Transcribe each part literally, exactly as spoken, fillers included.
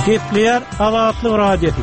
Gepleyer Azatlyk Radiosu.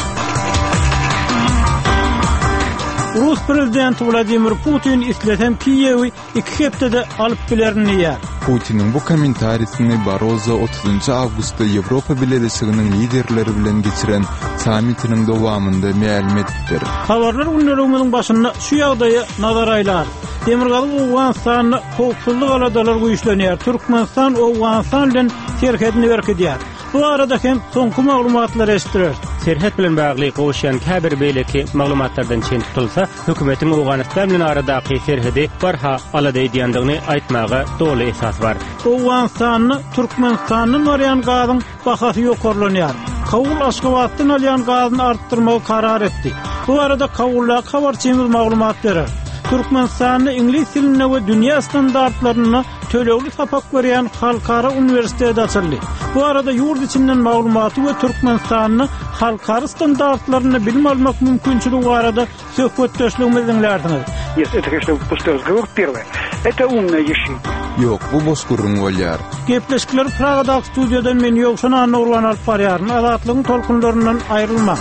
Rus prezidenti Vladimir Putin islesem Kiyevi iki heptede alıp bilerini yer. Putin'in bu komentarisini Barroso otuzuncu Avgust'ta Avrupa Birleşiginiň liderleri bilen geçiren samitiniň dowamında ma'lum etdiler. Habarlar günlerimiziň başynda şu ýagdaýy nazara aýlar. Demirgaly Awganistanyň howpsuzlyk aladalar güýçlenýär. Türkmenistan Awganistan bilen serhedini berkidýär. Bu arada hem soňky maglumatlar eşitdiler. Serhet bilen bagly goşan käbir beýleki maglumatlardan çyn tutulsa, hökümetiň Awganistan bilen aradaky serhedi barha alada edýändigini aýtmagy dogry esas bar. Awganistanyň Türkmenistanyň aryan gazyň bahasy ýokarlanýar. Kabul Aşgabatdan alyan gazyny artdyrmagy karar etdi. Bu arada Kabul'a habarçymyz maglumat berer. Türkmenistanyň ingliz diline we dünýä standartlaryna tölegli sapak berýän halkara uniwersiteti açyldy. Bu arada ýurt içinden maglumaty we Türkmenistanyň halkara standartlaryny bilim almak mümkinçiligi barada söhbetdeşligimizi dinlerdiňiz. Если это, конечно, пустой разговор, первое, это умное решение. Yok, bu bozkurun bolýar. Gepleşikler Praga'da stüdyoda men ýokşana nurlan alyp barýaryn. Azatlygyň tolkunlaryndan aýrylma.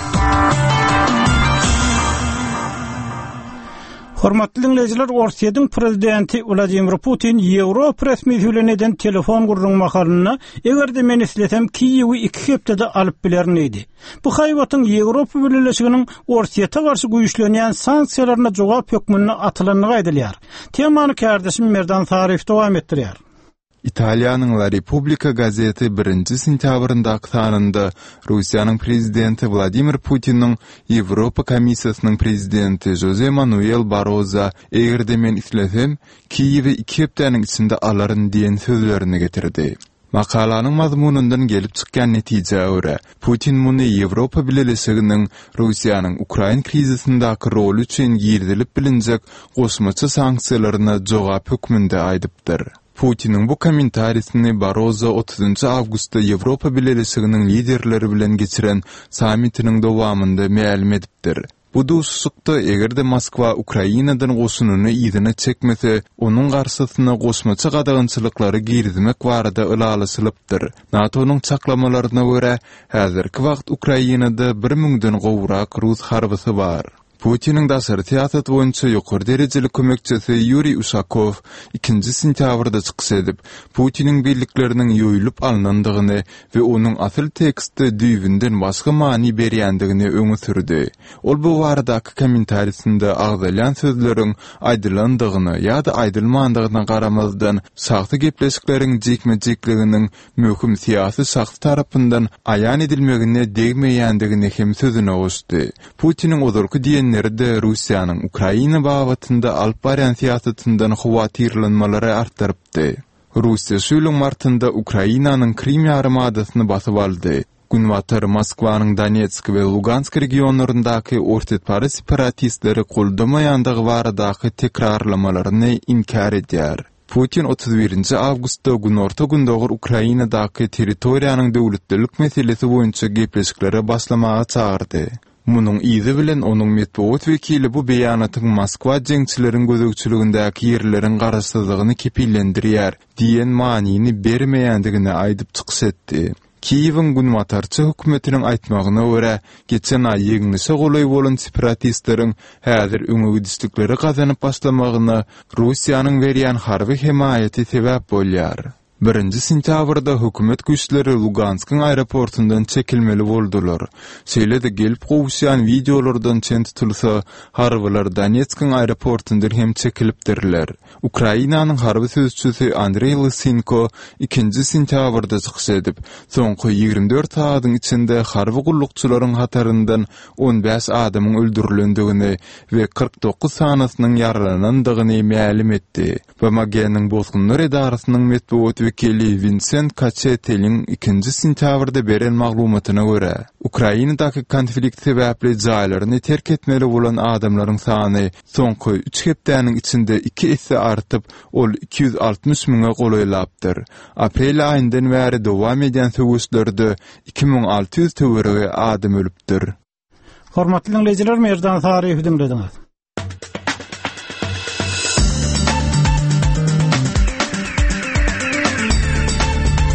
Hormatly dinleyijiler, Russiýanyň prezidenti Vladimir Putin Ýewropa resmiýetleriniň telefon gurrun makalyna egerde men islesem Kiyewi iki heptede alyp bilerini idi. Bu haýwatyň Ýewropa Birleşiginiň Russiýa garşy güýçlenýän sanksiýalaryna jogap hökmüne atylanyny aýdylýar. Temany kardeşim Merdan Sarif dowam etdirýär. İtaliyanyň La Repubblica gazeti birinci sentýabrynda aktarynda Russiýanyň prezidenti Vladimir Putiniň Ýewropa Komissiýasynyň prezidenti Jose Manuel Barroso egerde men islesem Kiyewi iki hepdeniň içinde alaryn diýen sözlerini getirdi. Makalanyň mazmunundan gelip çykkan netije öre Putin muny Ýewropa Birleşiginiň Russiýanyň Ukraina krizisindaky roli üçin girdilip bilinjek gosmaçy sanksiýalaryna jogap hökmünde aýdypdyr. Putin'in bu komentarisini Barroso otuzuncu Avgust'ta Ýewropa Birleşiginiň liderleri bilen geçiren samitiniň dowamında ma'lum edipdir. Bu duýsuzlukda egerde Moskwa Ukrainadan goşununy ýygyna çekmese, onuň garşysyna gosmaçy gadagynçylyklary girdimek barada ılalysylypdyr. NATO'nun çaklamalaryna görä, häzirki wagt Ukrainada bir müňden gowrak Rus harbysy bar. Putin'in dasar siýasat boýunça ýokary derejeli kömekçisi Yuri Ushakov ikinci sentýabrda çykyş edip, Putin'in birlikleriniň ýoýulyp alynandygyny we onuň asyl teksti düýbinden başga many berýändigini öňe sürdi. Ol bu baradaky komentarisinde agdalyan sözleriň aýdylandygyny ýa-da aýdylmandygyna garamazdan sagty gepleşikleriň jekmejekliginiň möhüm siýasy şahs tarapyndan aýan edilmegine degmeýändigini hem sözüne goşdy. Putin'in ozurky diýen nerede Russiýanyň Ukraina bagatynda alyp barýan siýasatyndan howatyrlanmalary artdyrypdy. Russiýa şuýlyň martynda Ukrainanyň Krim ýarymadasyny basyp aldy. Günwatar Moskwanyň Donetsk we Lugansk regionlaryndaky ortatpary separatistleri goldamaýandygy baradaky tekrarlamalaryny inkar edýär. Putin otuz birinci Avgustda günorta gündogor Ukrainadaky territoriýanyň döwletdelik meselesi boýunça gepleşiklere başlamaga çağırdy. Munun izi bilen onun metbuat vekili bu beýanatyň Moskwa jeňçileriň gözegçiligindäki ýerleriň garaşsyzlygyny kepillendirýär diýen manyny bermeýändigini aýdyp çykyş etdi. Kiyewiň günwatarçy hökümetiniň aýtmagyna görä, geçen aý ýeňnise golay bolan separatistleriň häzir öňe gidişlikleri gazanyp başlamagyna Russiýanyň berýän harby hemaýaty sebäp bolýar. Birinci sentýabrda hökümet güýçleri Lugansk'ın aeroportundan çekilmeli boldular. Şeýle de gelip gowşan videolardan çen tutulsa, harbylar Donetsk'ın aeroportundan hem çekilipdirler. Ukrainanyň harby sözçüsi Andrey Lysenko ikinci sentýabrda çykyş edip, soňky ýygrimi dört saatyň içinde harby gullukçylaryň hataryndan on beş adamyň öldürilendigini we kırk dokuz sanasynyň ýaralanandygyny ma'lum etdi. B M G'niň bozgunlar edarasynyň metbuat vekili Vincent Kachetel'in ikinci sentýabrda beren maglumatyna görä, Ukrainadaky konflikt sebäpli jaýlaryny terk etmeli bolan adamlaryň sany soňky üç hepdeniň içinde iki esse artyp, ol iki yüz altmış miňe golaýlapdyr. Aprel aýyndan bäri dowam edýän söwüşlerde iki miň alty yüz töwerege adam ölüpdir. Hormatly dinleyijiler, Merdan Sarif dinlediňiz.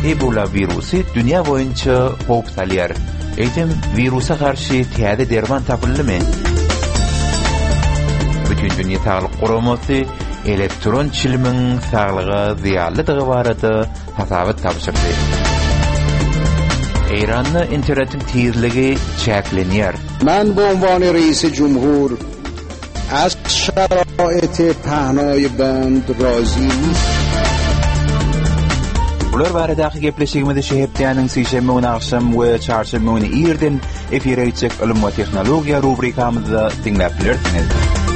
Ebola virusu dünya boyunca hop salýar. Eýdem virusa garşy täze derman tapyldymy? Bütün Dünya Sağlyk Guramasy elektron çilimiň saglyga ziýanlydygy barada hasabat tapşyrdy. Eýranda internetin tezligi çäklenýär. Men bu unwany Reisi Cumhur az şaraýaty pahnay band razy Bular baradaky gepleşigimizde şehirtýanyň sişeme we akşam we çarşamba güni ýerden efire geçek ilim we tehnologiýa rubrikamyzda dinläp bilersiniz.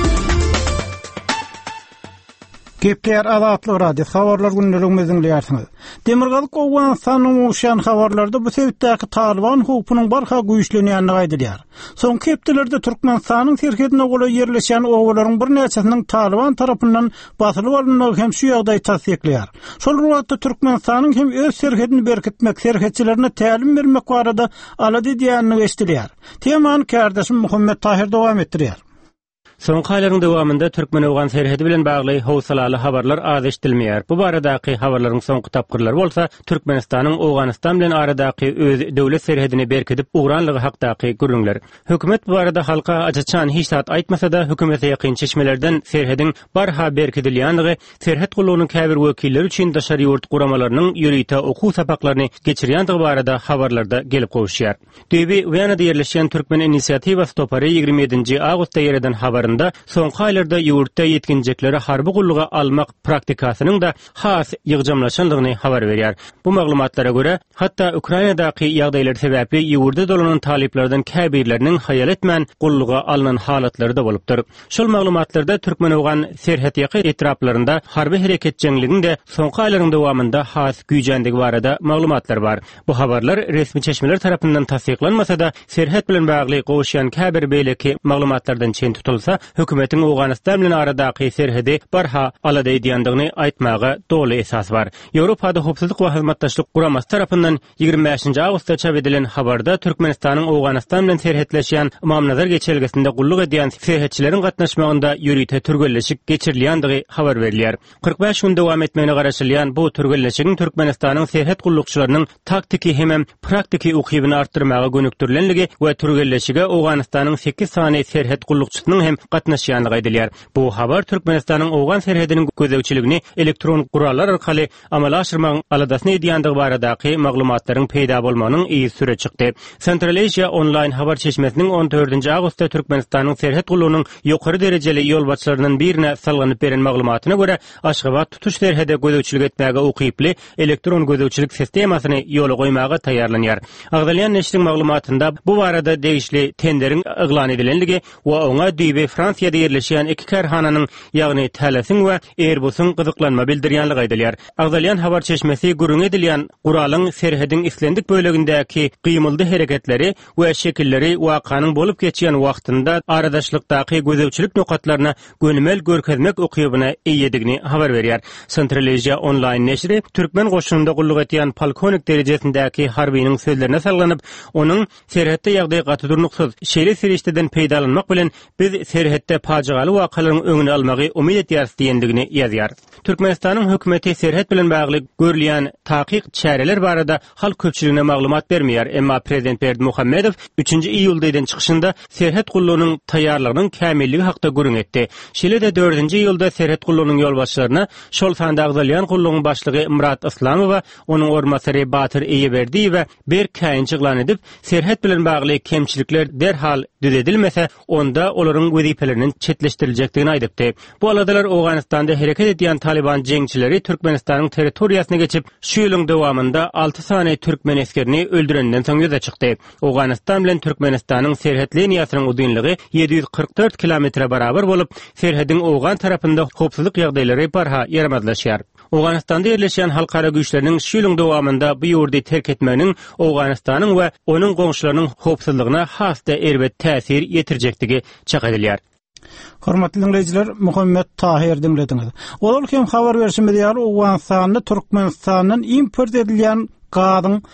Gepler adatly radio habarlar günlerimiziň dinleýärsiňiz. Demirgalyk Owganystanyň uşan habarlarda bu sebäpdäki Taliban hukukynyň barha güýçlenýänini gaýdylýar. Soňky hepdelerde Türkmenistanyň serhedine gola ýerleşen owalaryň bir näçesiniň Taliban tarapyndan basylyp alynmagy hem şu ýagdaý tasdikleýär. Şol wagtda Türkmenistanyň hem öz serhedini berkitmek, serhetçilerine tälim bermek barada alady diýänini eşdilýär. Temany kardeşim Muhammed Tahir dowam etdirýär. Soňky aýlaryň dowamında Türkmen-Owgan serhedi bilen bagly howsalaly habarlar az eşdilmeýär. Bu baradaky habarlaryň soňky tapgyrlary bolsa, Türkmenistanyň Owganystan bilen aradaky öz döwlet serhedini berkitip ugranlygy hakdaky gürüňler. Hökümet bu barada halka açyçan hiç zat aýtmasa-da, hökümete ýakyn çeşmelerden serhedin barha berkitilýänligi, serhet gulunyň käbir wekilleri üçin daşary ýurt guramalarynyň ýürüýte okuw sapaklaryny geçirýändigi barada habarlarda gelip gowuşýar. Döbi Wyanada ýerleşen Türkmen inisiýatiwasy topary ýigirme ýedinji awgustda ýereden habar soňky aýlarda ýurtda ýetkinjekleri harby gulluga almak praktikasynyň da has ýygjamlaşanlygyny habar berýär. Bu maglumatlara görä, hatda Ukrainadaky ýagdaýlar sebäpli ýurtda dolanan taliplerden käbirleriniň haýal etmän gulluga alynan halatlary da bolupdyr. Şol maglumatlarda Türkmen-Owgan serhet ýaky etraplarynda harby hereket jeňliginde soňky aýlaryň dowamında has güýjendigi barada maglumatlar bar. Bu habarlar resmi çeşmeler tarapyndan tasdiklanmasa-da, serhet bilen bagly gowuşan käbir beýleki maglumatlardan çen tutulsa, hökümetin Owganystan bilen aradaky serhedi barha alady diýendigini aýtmagy doly esas bar. Ýewropada howpsuzlyk we hyzmatdaşlyk guramasy tarapyndan ýigirme beşinji awgustda çap edilen habarda Türkmenistanyň Owganystan bilen serhetleşýän Mamnazar geçelgesinde gulluk edýän serhetçilerin gatnaşmagynda ýürüýte türgelleşik geçirilýändigi habar berilýär. kırk beş gün dowam etmegine garaşylýan bu türgelleşigiň Türkmenistanyň serhet gullukçylarynyň taktiki hem praktiki ukybyny artdyrmaga gönükdirilenligi we türgelleşige Owganystanyň sekiz sany serhet gullukçysynyň hem gatnaşýanlygy aýdylýar. Bu habar Türkmenistanyň Owgan serhediniň gözegçiligini elektron gurallar arkaly amala aşyrmagyň aladasyny edýändigi baradaky maglumatlaryň peýda bolmagynyň iyi süre çykdy. Central Asia online habar çeşmesiniň on dördünji awgustda Türkmenistanyň serhet gullugynyň ýokary derejeli ýolbaşçylarynyň birine salganyp beren maglumatyna görä, Aşgabat tutuş serhede gözegçilik etmäge ukyply elektron gözegçilik sistemasyny ýola goýmaga taýýarlanýar. Agdalyan neşriň maglumatynda bu barada degişli tenderiň eglan edilenligi we oňa düýbe Fransiýada ýerleşýän iki karhananyň, ýagny Thalesin we Airbus'un gyzyklanma bildirýänligi aýdylýar. Agdalyan habar çeşmesi gürüň edilýän guralyň serhediň islendik bölegindäki gymyldy hereketleri we şekilleri wakanyň bolup geçýän wagtynda aradaşlykdaky gözegçilik nokatlaryna gönümel görkezmek ukybyna eýedigini habar berýär. Central Asia online neşri Türkmen goşununda gulluk etýän polkonik derejesindäki harbiyniň sözlerine salganyp, onuň serhetde ýagdaý gatydyrnyksyz şeýle serişteden peýdalanmak bilen biz serhetde pajygaly wakalaryň öňüni almagy umyt edýäris diýendigini ýazýar. Türkmenistanyň hökümeti serhet bilen bagly görülýän takyk çäreler barada halk köpçüligine maglumat bermeýär. Emma prezident Berdimuhammedow üçünji iýulda eden çykyşynda serhet gullugynyň taýýarlygynyň kämilligi hakda gürüň etdi. Şeýle-de dördünji iýulda serhet gullugynyň ýolbaşçylaryna şol sanda Agdalyan gullugynyň başlygy Murat Islamowa, onuň ormasary Batyr Eýeberdi we Berk eglan edip, serhet bilen bagly kemçilikler derhal düzedilmese, onda olaryň wezipeleriniň çetleşdirilejekdigini aýdypdy. Bu aladalar Owganystanda hereket edýän Taliban jeňçileri Türkmenistanyň territoriýasyna geçip, şu ýylyň dowamında alty sany türkmen eskerini öldürenden soň ýöze çykdy. Owganystan bilen Türkmenistanyň serhet liniýasynyň uzunlygy yedi yüz kırk dört kilometre barabar bolup, serhediň Owgan tarapynda howpsuzlyk ýagdaýlary barha ýaramazlaşýar. Owganystanda ýerleşýän halkara güýçleriniň şu ýylyň dowamında bu ýurdy terk etmeginiň Owganystanyň we onuň goňşylarynyň howpsuzlygyna hasda erbet täsir ýetirjektigi çak edilýär. Hormatly dinleyijiler, Muhammed Tahir dinlediňiz. Olar hem habar berişimizde ýaly Owganystanyň Türkmenistanyň import edilýän gazyň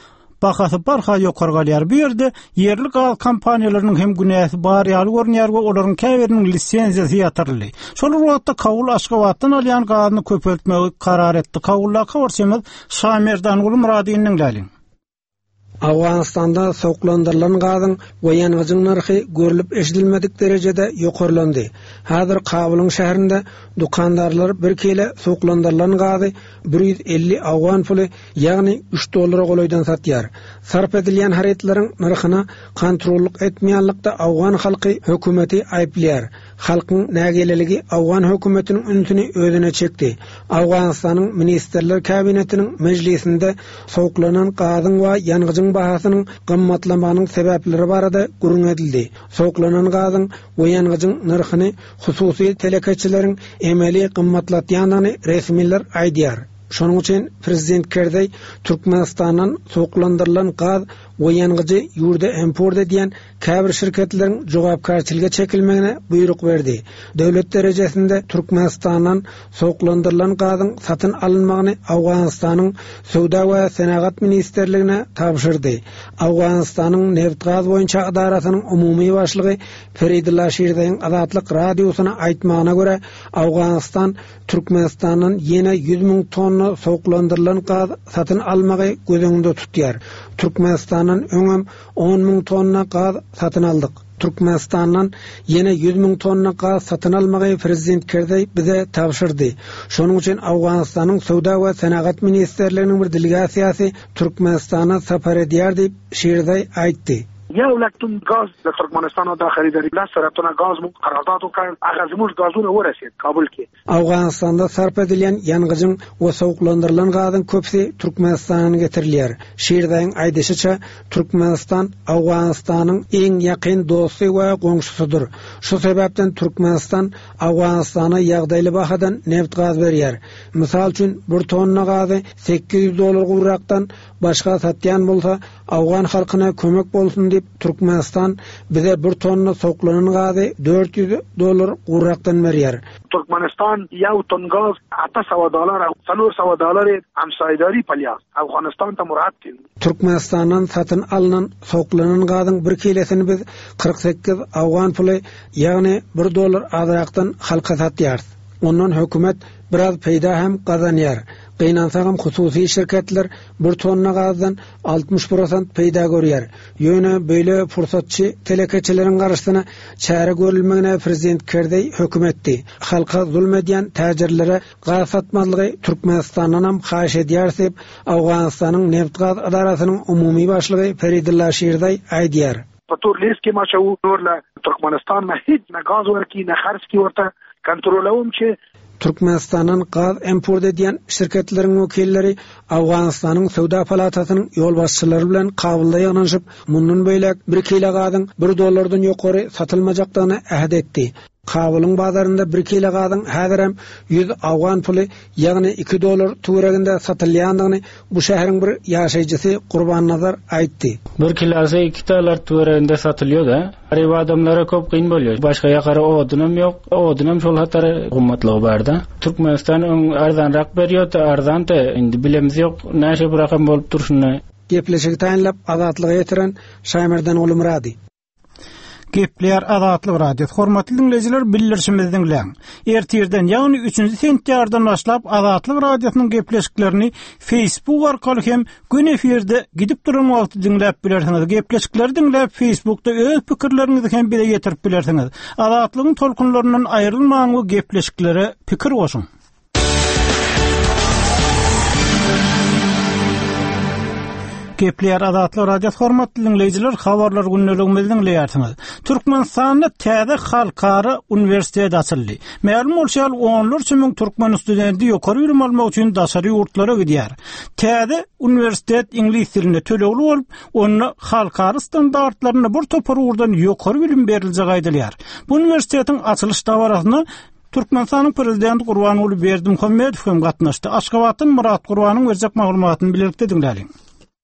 bakasy barha ýokargalyar. Bu ýerde yerli gaz kompaniýalarynyň hem günäsi bar ýaly görnýär we olaryň käberiniň lisensiýasy ýatyrly. Şol wagtda Kawul Aşgabatdan alýan gazyny köpeltmegi karar etdi. Kawulla kawarçymyz Şamerdan Gulmuradiýanyň dälin. Awganistanda soğuklandırılan gazın ve yanğıcın narxy görülüp eşidilmedik derecede ýokarlandy. Hazır Kabul'un şäherinde dukandarlar bir kile soğuklandırılan gazı bir yüz elli awgan puly, ýagny üç dollara golaýdan satýar. Sarp edilýän haretleriň narxyna kontrolluk etmeýänlikde awgan halky hökümeti aýplýar. Halkyň nägeleligi awgan hökümetiniň ünitini özüne çekdi. Awganistanyň ministrler kabinetiniň meclisinde soğuklanan gazyň we yanğıcın bahasynyň gymmatlamanyň sebäpleri barada gurun edildi. Soğuklanan gazyň we yanğıcın narxyny hususy telekeçileriň emeli gymmatlatýanyny resmiler aýdýar. Şonuň üçin prezident Kerdey Türkmenistandan soğuklandırılan gaz we yanğıcı ýurda import edýän käbir şirketleriň jogapkarçylyga çekilmegine buyruk berdi. Döwlet derejesinde Türkmenistandan soğuklandırılan gazyň satyn alınmagyny Awganistanyň Sowda we Senagat ministerligine tapşyrdy. Awganistanyň neft gaz boýunça idarasynyň umumy başlygy Feridullah Şirdeň Azatlyk radiosyna aýtmagyna görä, Awganistan Türkmenistandan ýene yüz miň tonna soğuklandırılan gaz satyn almagy gözüňde tutýar. Türkmenistandan öňem on miň tonna gaz satyn aldyk. Türkmenistandan ýene yüz miň tonna gaz satyn almagy prezident Kerdey bize tapşyrdy. Şonuň üçin Awganistanyň Sowda we Senagat ministerliginiň bir delegasiýasy Türkmenistana sapar edýär diýip Şirdey aýtdy. یا ولکتون گاز در ترکمنستان دا خریداری بلا سرطان گاز مون قرارداد کرد اغازموش گازونه ورسید کابل کی. Awganistanda sarp edilýän yanğıcın we soğuklandırılan gazyň köpsi Türkmenistana getirilýär. Şirdeň aýdyşyça Türkmenistan Awganistanyň eň ýakyn dosty we goňşusudyr. Şu sebäpden Türkmenistan Awganistana ýagdaýly bahadan neft gaz berýär. Mysal üçin bir tonna gazy sekiz yüz dolar gurrakdan başga satýan bolsa Awgan halkyna kömek bolsun diýip Türkmenistan bize bir tonna soğuklanan gazy dört yüz dolar gurrakdan berýär. Türkmenistan ýa ton gaz hatta sawa dolar, salur sawa dolar hamsaýdary palýar. Awganistan ta murat ki. Türkmenistandan satyn alynan soğuklanan gazyň bir kilesini biz kırk sekiz awgan puly, ýagny bir dolar azrakdan halka satýar. Ondan hökümet biraz peýda hem gazanýar. Gynansaňam hususy şirketler bir tonna gazdan altmış prosent peýda görýär. Ýöne beýle fursatçy telekeçileriň garaşyna çäre görülmegine prezident Kerdey hökümetdi. Halka zulmedýän täjirlere gaz satmalygy Türkmenistandan hem haýyş edýär diýip Awganistanyň neft gaz idarasynyň umumy başlygy Feridullah Şirdey aýdýar. Patur leski maçaw norla Türkmenistan ma hiç na gaz werki na kharski orta kontrolawum ki Türkmenistandan gaz import edýän şirketleriň wekilleri Awganistanyň Sowda palatasynyň ýol başçylary bilen Kabulda ýagnaşyp, mundan beýlek bir kilo gazyň bir dollardan ýokary satylmajakdygyny ähd etdi. Kabul'un bazarında bir kilo gazyň häzir hem yüz awgan puly, ýagny iki dolar töwereginde satylýandygyny bu şäheriň bir ýaşaýjysy Gurbannazar aýtdy. Bir kilosy iki dolar töwereginde satylýar da. Garip adamlara köp kyn bolýar. Başga ýakara odunam ýok. Odunam şol hatary gymmatlygy barda. Türkmenistan öň arzanrak berýär, arzanta indi bilemiz ýok. Näçe bir rakam bolup durşuny. Gepleşigi taýinlap azatlygy ýetiren Şamerdan Gulmuradi. Gepler Azatlyk radio. Hormatly dinleyijiler, bildirişimizi dinleň. Ertirden ýagny üçünji sentýardan başlap Azatlyk radiosynyň gepleşiklerini Facebook arkaly hem gün efirde gidip duran wagty dinläp bilersiňiz. Gepleşikleri dinläp Facebookda öz pikirlerinizi hem bile ýetirip bilersiňiz. Azatlygyň tolkunlaryndan aýrylmaň we gepleşiklere pikir goşun. Gepler Azatlyk radio hormatly dinleyijiler, habarlar günneligimizden dinleýärsiňiz. Türkmenistanda täze halkara universitet açyldy. Ma'lum bolşal onlarça müň türkmen studenti ýokary bilim almak üçin daşary ýurtlara gidýär. Täze universitet ingliz dilinde tölegli bolup, onu halkara standartlaryna bir topar urdan ýokary bilim beriljek aýdylýar. Bu universitetiň açylyş dawarasyna Türkmenistanyň prezidenti Gurbanuly Berdimuhammedow hem gatnaşdy. Aşgabatdan Murat Gurbanyň berjek maglumatyny bilekde dinläýin.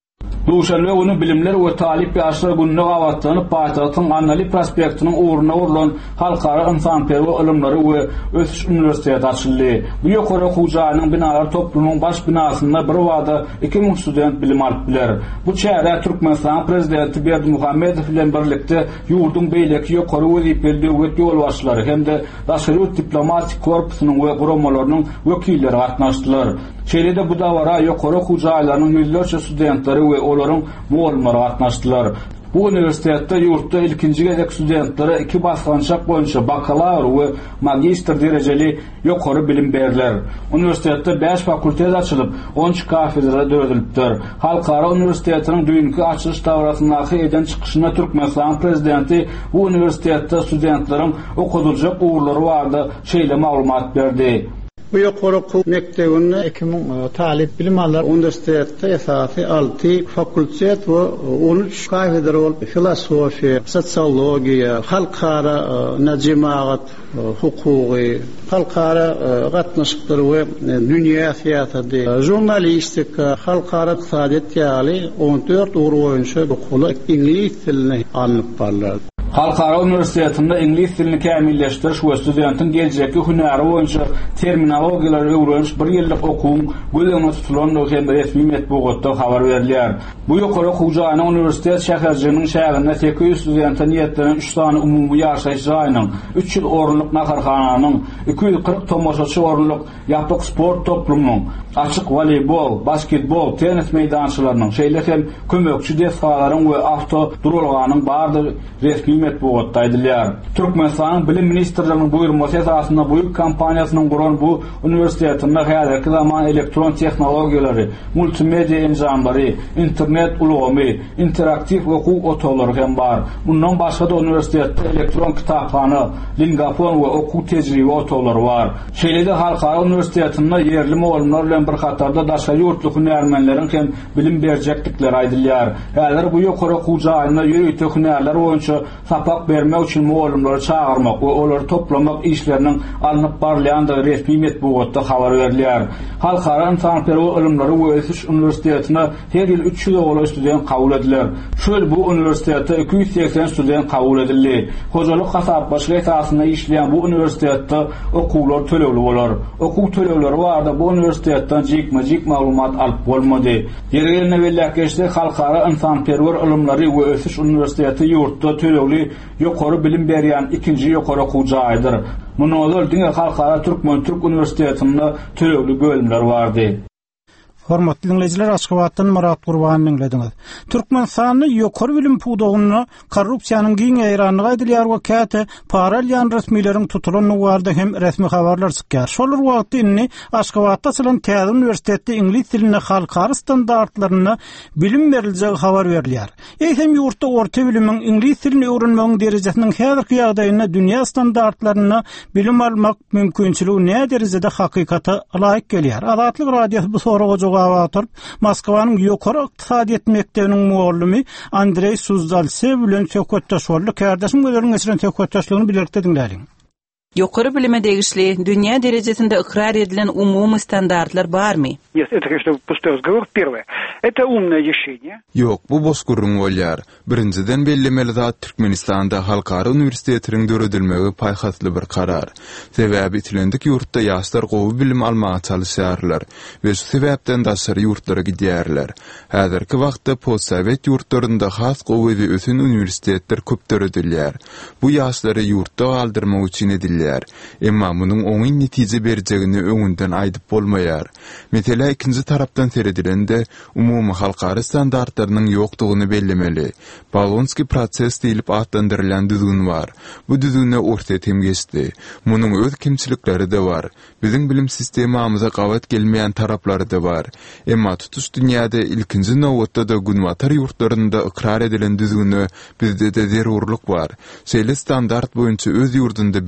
Duşan we onu bilimler we talip ýaşlar gününe gawatlyny paýtagtyň Annali prospektiniň uğruna urulan halkara insanperwer ilimleri we ösüş universiteti açyldy. Bu ýokary hujaýynyň binalar toplumynyň baş binasynda bir wada iki ming student bilim alypdylar. Bu çäre Türkmenistan prezidenti Berdimuhammedow bilen birlikde ýurdun beýleki ýokary wezipeli döwlet ýolbaşçylary hem-de daşary diplomatik korpusynyň we guramalarynyň wekilleri gatnaşdylar. Şeýle bu dawara ýokary hujaýlarynyň ýüzlerçe studentleri we olaryň muallymlary gatnaşdylar. Bu universitetde yurtda ilkinji gezek studentlere iki basgançak boýunça bakalavr we magistr derejeli ýokary bilim berler. Universitetde beş fakultet açylyp, on üç kafedra döredilipdir. Halkara universitetiniň düýünki açylyş dawrasyndaky eden çykyşyna Türkmenistan prezidenti bu universitetde studentleriň okudylacak uğurlary bardy, şeýle maglumat berdi. Bu ýokary mekdebinde iki ming talip bilim alar universitetde esasy alty fakultet we on üç kafedra bolup filosofiya, sosiologiya, halkara najmaat, hukuky, halkara gatnaşyklar we dünýä siýasaty, jurnalistika, halkara iqtisadiýat ýaly on dört ugur boýunça okuly ingliz dilini alınıp barlar. Halkara Üniversitetinde İngiliz dilini kämilleşdiriş we studentin geljeki hünäri boýunça terminologiýalary öwrenýiş bir ýyllyk okuň gölegine tutulan hem resmi metbuatda habar berilýär. Bu ýokary hujaýynyň universitet şäherjiniň şäherinde sekiz yüz studentin ýetlenen üç tane umumy ýaşaýyş jaýynyň, üç ýyl orunlyk naharhananyň, iki yüz kırk tomoşaçy orunlyk ýapyk sport toplumynyň, açyk voleybol, basketbol, tenis meýdançylarynyň, şeýle hem kömekçi defalaryň we awto durulganyň bardy resmi metbuatda aýdylýar. Türkmenistanyň bilim ministrliginiň buýrmasy esasynda bu kampaniýasynyň guran bu universitetinde häzirki zaman elektron tehnologiýalary, multimedia enjamlary, internet ulgamy, interaktiv okuw otaklary hem bar. Bundan başga da universitetde elektron kitapxana, lingafon we okuw tejribe otaklary bar. Şeýle-de halkara universitetinde ýerli muallimler bilen bir hatarda daşa ýurtlyk hünärmenleriň hem bilim berjeklikleri aýdylýar. Häzir bu ýokary hujaýyna ýöýte hünärler boýunça sapak bermek üçin muallimleri çağırmak we olary toplamak işleriniň alınıp barylýandygy resmi metbuatda habar berilýär. Halkara insanperwer ilimleri we ösüş universitetine her ýyl üç ýyl olar student kabul ediler. Şöyle bu universitetde iki yüz seksen student kabul edildi. Hojalyk hasapbaşlyk esasynda işleýän bu universitetde okuwlar tölegli bolar. Okuw tölegleri barda bu universitetden jikmejik maglumat alyp bolmady. Ýerine welläkeşde halkara insanperwer ilimleri we ösüş universiteti ýurtda tölegli ýokary bilim berýän ikinji ýokary hujaýdyr. Munozal diňe halkara Türkmen Türk Üniversitetinde tölegli bölümler bardy. Hormatly dinleyijiler, Aşgabatdan Murat Gurbanyň dinlediňiz. Türkmenistanyň ýokary bilim puwdagyny korrupsiýanyň giň eýranlygy edilýär we käte paralel resmiýetiň tutulanyny barda hem resmi habarlar çykýar. Şol wagtda inni Aşgabatda açylan täze universitetde ingliz dilini halkara standartlaryny bilim beriljegi habar berilýär. Eýsem ýurtda orta bilimiň ingliz dilini öwrenmegiň derejesiniň häzirki ýagdaýyna dünýä standartlaryny bilim almak mümkinçiligi näme derejede hakykata laýyk gelýär. Azatlyk radiosu bu soraga Moskvanyň ýokary ykdysadyýat mektebiniň muallimi Andrey Suzdalsew bilen söhbetdeşýärler. Kardeşim gözüň geçiren söhbetdeşligini bilekde dinläýin. Ýokary bilime degişli dünýä derejesinde ikrar edilen umumy standartlar barmy? Нет, это, конечно, пустой разговор. Первое. Это умное решение. Yok, bu bosgurrun bolýar. Birinciden bellemeli zat Türkmenistanda halkara universitetiniň döredilmegi paýhasly bir karar. Sebäbi itilendik ýurtda ýaşlar gowy bilim almaga çalyşýarlar we şu sebäpden daşary ýurtlara gidýärler. Häzirki wagtda postsowet ýurtlarynda has gowy we ösün universitetler köp döredilýär. Bu ýaşlary ýurtda galdyrmak üçin edilýär. Emma munyň oňy netije berjegini öňünden aýdyp bolmaýar. Mesela ikinci tarapdan seredilende umumy halkara standartlarynyň ýokdugyny bellemeli. Bolonski proses diýilip atlandyrylan düzgün bar. Bu düzgünde ortatem geçdi. Munyň öz kimçilikleri de bar. Biziň bilim sistemamyza gawat gelmeýän taraplary da bar. Emma tutuş dünýäde ilkinji nowatda da günwatar ýurtlarynda ikrar edilen düzgünü bizde de zerurluk bar. Şeýle standart boýunça öz ýurdunda bilim alan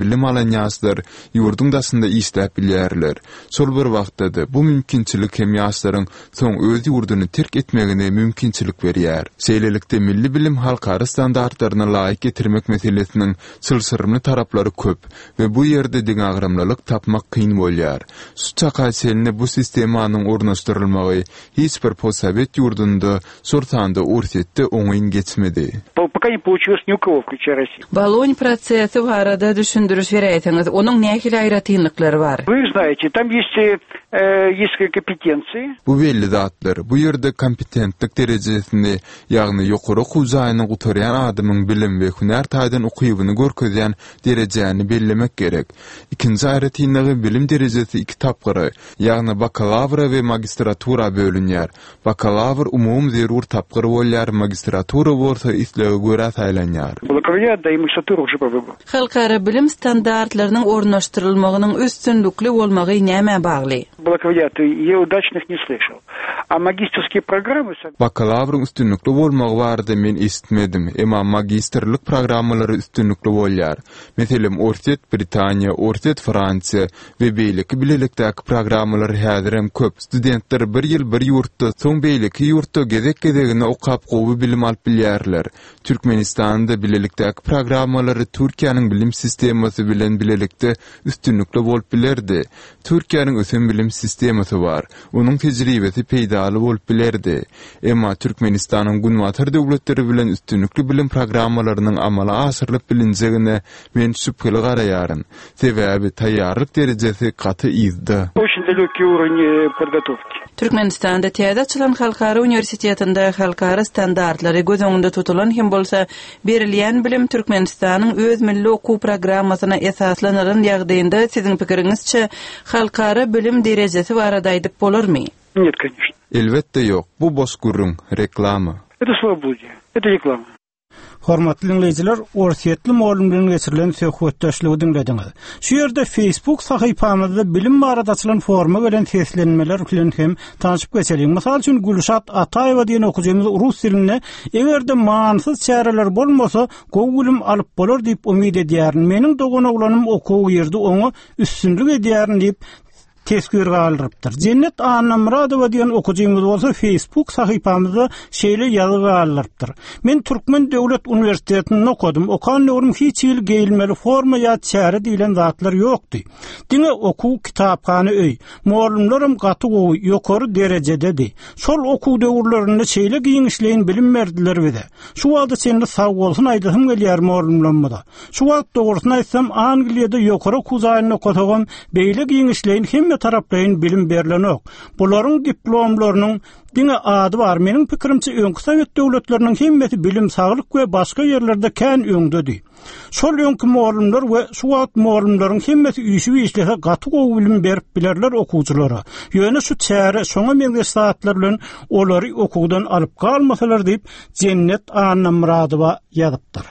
bilen ýaşlar ýurdun dasynda işläp bilýärler. Sol bir wagtda bu mümkinçilik hem ýaşlaryň soň öz ýurduny terk etmegine mümkinçilik berýär. Şeýlelikde milli bilim halkary standartlaryna laýyk getirmek meselesiniň sylsyrymly taraplary köp we bu ýerde diňagramlylyk tapmak kyn bolýar. Suçaka seline bu sistemanyň ornaşdyrylmagy hiç bir posabet ýurdunda sortanda ursetde oňyn geçmedi. Пока не получилось ни у кого, включая Россию. Bologna prosesi barada düşündürüş berýäňiz. Onuň nähili aýratynlyklary bar? Вы знаете, там есть э, есть компетенции. Bu belli zatlar. Bu ýerde kompetentlik derejesini, ýagny ýokary huzaýyny gutarýan adamyň bilim we hunar taýdan okuýubyny görkezýän derejäni bellemek gerek. Ikinji aýratynlygy bilim derejesi iki tapgyry, ýagny bakalavra we magistratura bölünýär. Bakalavr umum zerur tapgyry bolýar, magistratura bolsa isleýe görä saýlanýar. Bakalavriat da magistratura уже по выбору. Halkara bilim standartlarynyň ornaşdyrylmagynyň üstünlükli bolmagy näme bagly? Bakalavriat я удачных не слышал. А магистерские программы... Bakalavrın üstünlükli bolmagy bardy men istmedim. Emma magisterlik programmalary üstünlükli bolýar. Meselem Ortet Britaniýa, Ortet Fransiýa we beýleki bilelikdäki programmalary häzirem köp. Studentler bir ýyl bir ýurtda, soň beýleki ýurtda gezek-gezegine okap gowy bilim alyp bilýärler. Türkmenistanda bilelikdäki programmalary Türkiýanyň bilim sistemasy bilen bilelikde üstünlükli bolup bilerdi. Türkiýanyň ösen bilim sistemasy bar. Onuň tejribesi peýdaly bolup bilerdi. Emma Türkmenistanyň günwatar döwletleri bilen üstünlükli bilim programmalarynyň amala aşyrylyp bilinjegine men şüpheli garaýaryn. Sebäbi taýýarlyk derejesi gaty izdi. Очень далёкий уровень подготовки. Türkmenistanda täze açylan halkara universitetinde halkara standartlary göz öňünde tutulan hem bolsa berilýän bilim Türkmenistanyň öz milli okuw programmasyna esaslanaran ýagdaýynda siziň pikiriňizçe halkara bilim derejesi barada aýdyp bolarmy? Нет, конечно. Elbette yok. Bu boş gurrun, reklama. Это свобода. Это реклама. Hormatly dinleyijiler, orsiýetli molum bilen geçirilen söhbetdeşligi dinlediňiz. Şu ýerde Facebook sahypamyzda bilim barada açylan forma bilen seslenmeler bilen hem tanyşyp geçelim. Mysal üçin Gülşat Ataýewa diýen okujymyz rus dilinde egerde mansyz çäreler bolmasa gowulum alyp bolar diýip umyt edýär. Meniň dogan oglanym okuw ýerde oňa üstünlük edýär diýip teskür galyrypdyr. Cennet Anamradowa diýen okujymyz bolsa Facebook sahypamyzda şeýle ýazy galyrypdyr. Men Türkmen Döwlet Uniwersitetinde okudum. Okan ýolum hiç ýyl geýilmeli forma ýa çäre diýilen zatlar ýokdy. Diňe okuw kitapxana öý. Muallimlerim gaty gowy ýokary derejededi. Şol okuw döwürlerinde şeýle giň işleýin bilim berdiler bize. Şu wagtda sende sag bolsun aýdym gelýär muallimlerimde. Şu wagt dogrusyny aýtsam Angliýada ýokary okuwzaýyny okudygam beýle giň işleýin hem taraplayın bilim berilenok. Bularyň diplomlarynyň diňe ady bar. Meniň pikirimçe öňkü Sowet döwletleriniň hemmeti bilim, saglyk we başga ýerlerde kän öňdedi. Şol öňkü muallimler we şu wagt muallimlaryň hemmeti üýşüp işlese gaty gowy bilim berip bilerler okuwçylara. Ýöne şu çäre şoňa meňde saatlar bilen olary okuwdan alyp galmasalar diýip Cennet Anamradowa ýazypdyr.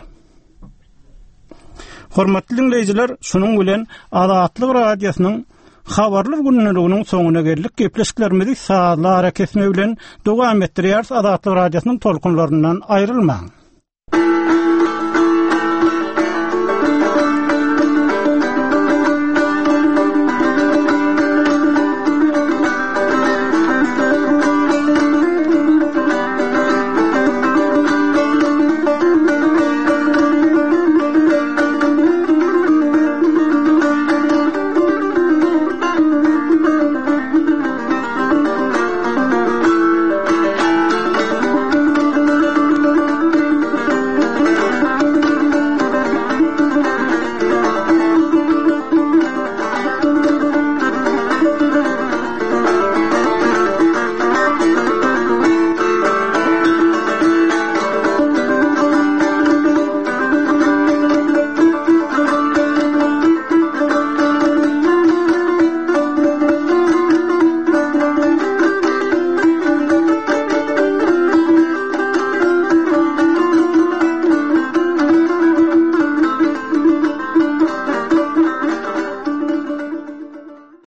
Hormatly dinleyijiler, şunuň bilen Azatlyk radiosynyň Habarlar günlüğünün soňuna geldik. Gepleşiklerimizi saatlara kesme bilen dowam etdirýär. Azatlyk radiosynyň tolkunlaryndan aýrylmaň.